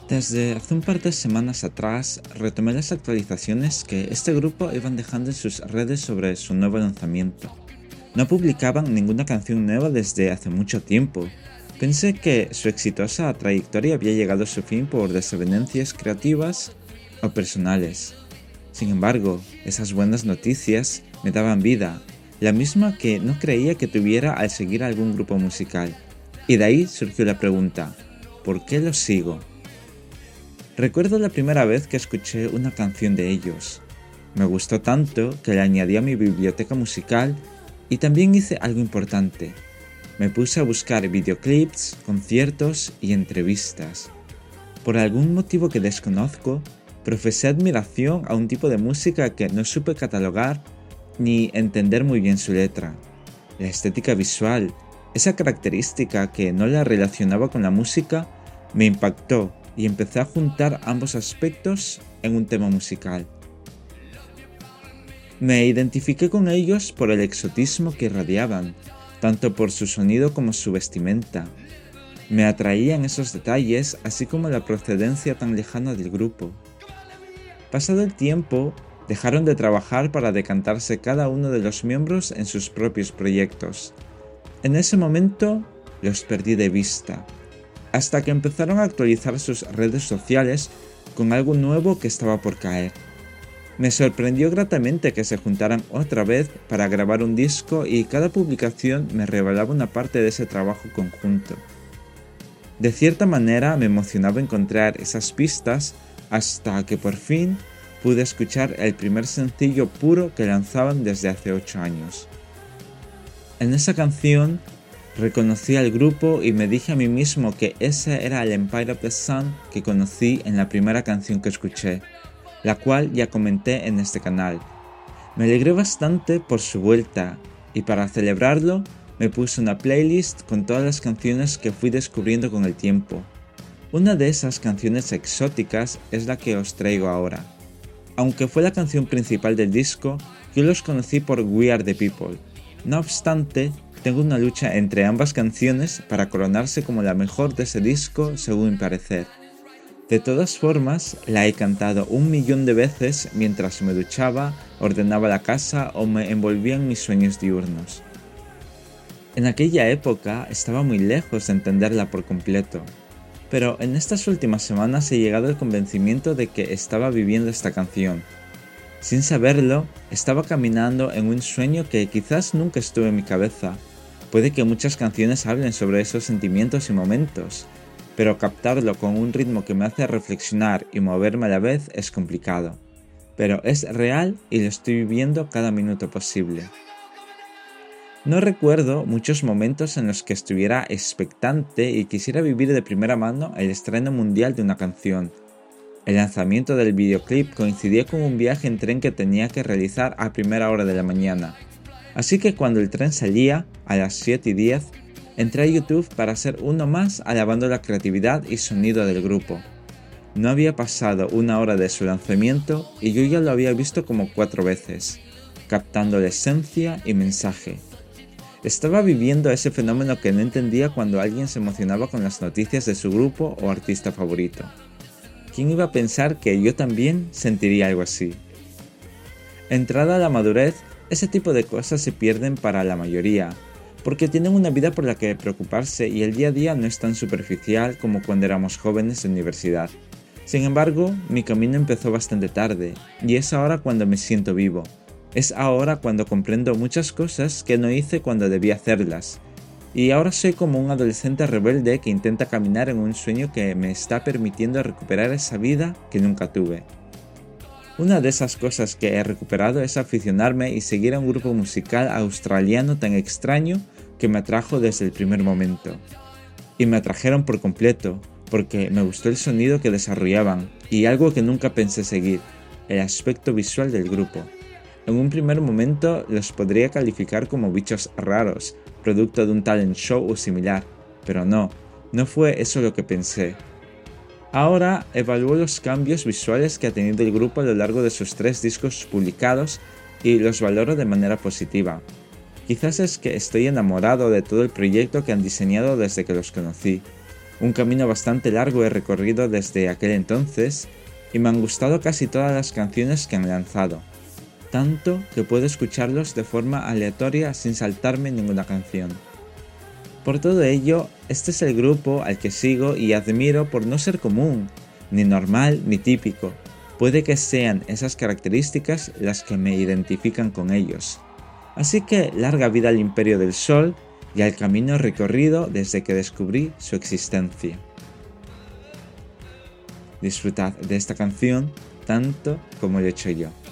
Desde hace un par de semanas atrás retomé las actualizaciones que este grupo iban dejando en sus redes sobre su nuevo lanzamiento. No publicaban ninguna canción nueva desde hace mucho tiempo. Pensé que su exitosa trayectoria había llegado a su fin por desavenencias creativas o personales. Sin embargo, esas buenas noticias me daban vida, la misma que no creía que tuviera al seguir a algún grupo musical. Y de ahí surgió la pregunta, ¿por qué los sigo? Recuerdo la primera vez que escuché una canción de ellos. Me gustó tanto que la añadí a mi biblioteca musical y también hice algo importante. Me puse a buscar videoclips, conciertos y entrevistas. Por algún motivo que desconozco, profesé admiración a un tipo de música que no supe catalogar ni entender muy bien su letra. La estética visual, esa característica que no la relacionaba con la música, me impactó y empecé a juntar ambos aspectos en un tema musical. Me identifiqué con ellos por el exotismo que irradiaban, tanto por su sonido como su vestimenta. Me atraían esos detalles, así como la procedencia tan lejana del grupo. Pasado el tiempo, dejaron de trabajar para decantarse cada uno de los miembros en sus propios proyectos. En ese momento, los perdí de vista, hasta que empezaron a actualizar sus redes sociales con algo nuevo que estaba por caer. Me sorprendió gratamente que se juntaran otra vez para grabar un disco y cada publicación me revelaba una parte de ese trabajo conjunto. De cierta manera me emocionaba encontrar esas pistas hasta que por fin pude escuchar el primer sencillo puro que lanzaban desde hace 8 años. En esa canción reconocí al grupo y me dije a mí mismo que ese era el Empire of the Sun que conocí en la primera canción que escuché, la cual ya comenté en este canal. Me alegré bastante por su vuelta y para celebrarlo me puse una playlist con todas las canciones que fui descubriendo con el tiempo. Una de esas canciones exóticas es la que os traigo ahora. Aunque fue la canción principal del disco, yo los conocí por We Are the People. No obstante, tengo una lucha entre ambas canciones para coronarse como la mejor de ese disco según mi parecer. De todas formas, la he cantado 1.000.000 de veces mientras me duchaba, ordenaba la casa o me envolvía en mis sueños diurnos. En aquella época estaba muy lejos de entenderla por completo, pero en estas últimas semanas he llegado al convencimiento de que estaba viviendo esta canción. Sin saberlo, estaba caminando en un sueño que quizás nunca estuvo en mi cabeza. Puede que muchas canciones hablen sobre esos sentimientos y momentos, pero captarlo con un ritmo que me hace reflexionar y moverme a la vez es complicado. Pero es real y lo estoy viviendo cada minuto posible. No recuerdo muchos momentos en los que estuviera expectante y quisiera vivir de primera mano el estreno mundial de una canción. El lanzamiento del videoclip coincidía con un viaje en tren que tenía que realizar a primera hora de la mañana. Así que cuando el tren salía, a las 7:10, entré a YouTube para hacer uno más alabando la creatividad y sonido del grupo. No había pasado una hora de su lanzamiento y yo ya lo había visto como 4 veces, captando la esencia y mensaje. Estaba viviendo ese fenómeno que no entendía cuando alguien se emocionaba con las noticias de su grupo o artista favorito. ¿Quién iba a pensar que yo también sentiría algo así? Entrada la madurez, ese tipo de cosas se pierden para la mayoría, porque tienen una vida por la que preocuparse y el día a día no es tan superficial como cuando éramos jóvenes de universidad. Sin embargo, mi camino empezó bastante tarde, y es ahora cuando me siento vivo. Es ahora cuando comprendo muchas cosas que no hice cuando debía hacerlas. Y ahora soy como un adolescente rebelde que intenta caminar en un sueño que me está permitiendo recuperar esa vida que nunca tuve. Una de esas cosas que he recuperado es aficionarme y seguir a un grupo musical australiano tan extraño que me atrajo desde el primer momento. Y me atrajeron por completo, porque me gustó el sonido que desarrollaban y algo que nunca pensé seguir, el aspecto visual del grupo. En un primer momento los podría calificar como bichos raros, producto de un talent show o similar, pero no fue eso lo que pensé. Ahora evalúo los cambios visuales que ha tenido el grupo a lo largo de sus 3 discos publicados y los valoro de manera positiva. Quizás es que estoy enamorado de todo el proyecto que han diseñado desde que los conocí. Un camino bastante largo he recorrido desde aquel entonces y me han gustado casi todas las canciones que han lanzado, tanto que puedo escucharlos de forma aleatoria sin saltarme ninguna canción. Por todo ello, este es el grupo al que sigo y admiro por no ser común, ni normal ni típico. Puede que sean esas características las que me identifican con ellos. Así que larga vida al Imperio del Sol y al camino recorrido desde que descubrí su existencia. Disfrutad de esta canción tanto como lo he hecho yo.